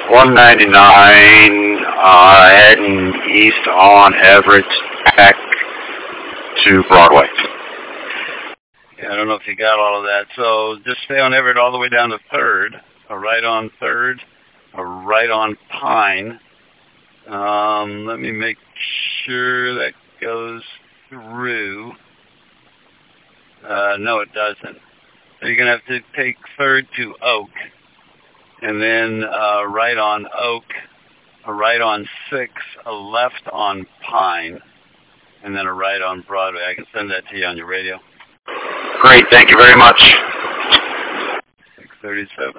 199 heading east on Everett back to Broadway. Yeah, I don't know if you got all of that. So just stay on Everett all the way down to 3rd, a right on 3rd, a right on Pine. Let me make sure that goes through. No, it doesn't. So you're going to have to take 3rd to Oak, and then right on Oak, a right on 6, a left on Pine, and then a right on Broadway. I can send that to you on your radio. Great, thank you very much. 637.